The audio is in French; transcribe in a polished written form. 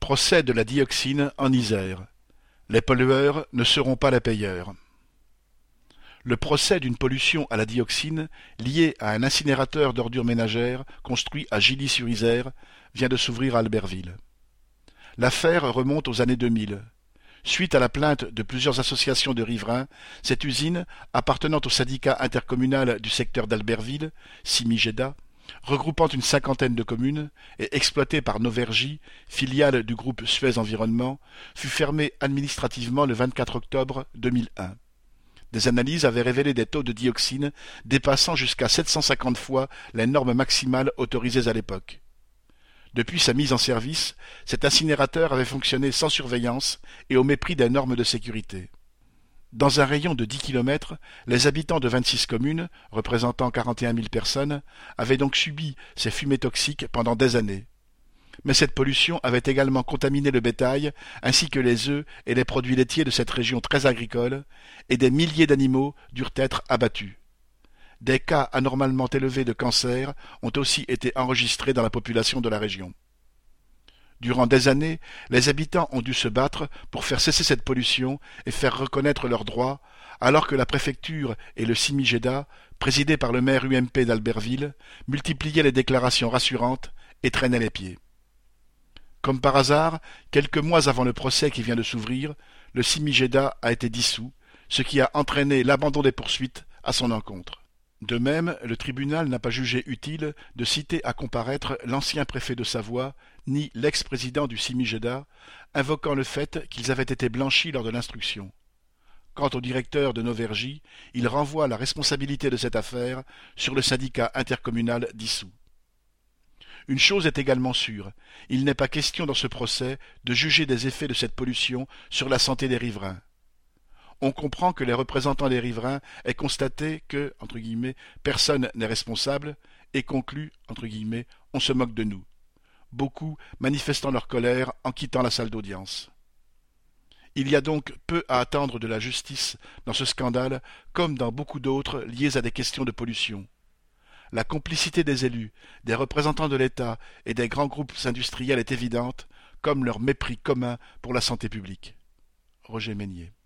Procès de la dioxine en Isère. Les pollueurs ne seront pas les payeurs. Le procès d'une pollution à la dioxine liée à un incinérateur d'ordures ménagères construit à Gilly-sur-Isère vient de s'ouvrir à Albertville. L'affaire remonte aux années 2000. Suite à la plainte de plusieurs associations de riverains, cette usine, appartenant au syndicat intercommunal du secteur d'Albertville, Simigeda, regroupant une cinquantaine de communes et exploitée par Novergie, filiale du groupe Suez Environnement, fut fermée administrativement le 24 octobre 2001. Des analyses avaient révélé des taux de dioxine dépassant jusqu'à 750 fois les normes maximales autorisées à l'époque. Depuis sa mise en service, cet incinérateur avait fonctionné sans surveillance et au mépris des normes de sécurité. Dans un rayon de 10 kilomètres, les habitants de 26 communes, représentant 41 000 personnes, avaient donc subi ces fumées toxiques pendant des années. Mais cette pollution avait également contaminé le bétail, ainsi que les œufs et les produits laitiers de cette région très agricole, et des milliers d'animaux durent être abattus. Des cas anormalement élevés de cancer ont aussi été enregistrés dans la population de la région. Durant des années, les habitants ont dû se battre pour faire cesser cette pollution et faire reconnaître leurs droits, alors que la préfecture et le Simigeda, présidé par le maire UMP d'Albertville, multipliaient les déclarations rassurantes et traînaient les pieds. Comme par hasard, quelques mois avant le procès qui vient de s'ouvrir, le Simigeda a été dissous, ce qui a entraîné l'abandon des poursuites à son encontre. De même, le tribunal n'a pas jugé utile de citer à comparaître l'ancien préfet de Savoie, ni l'ex-président du Simigeda, invoquant le fait qu'ils avaient été blanchis lors de l'instruction. Quant au directeur de Novergie, il renvoie la responsabilité de cette affaire sur le syndicat intercommunal dissous. Une chose est également sûre, il n'est pas question dans ce procès de juger des effets de cette pollution sur la santé des riverains. On comprend que les représentants des riverains aient constaté que, entre guillemets, personne n'est responsable, et concluent, entre guillemets, on se moque de nous. Beaucoup manifestant leur colère en quittant la salle d'audience. Il y a donc peu à attendre de la justice dans ce scandale, comme dans beaucoup d'autres liés à des questions de pollution. La complicité des élus, des représentants de l'État et des grands groupes industriels est évidente, comme leur mépris commun pour la santé publique. Roger Meignier.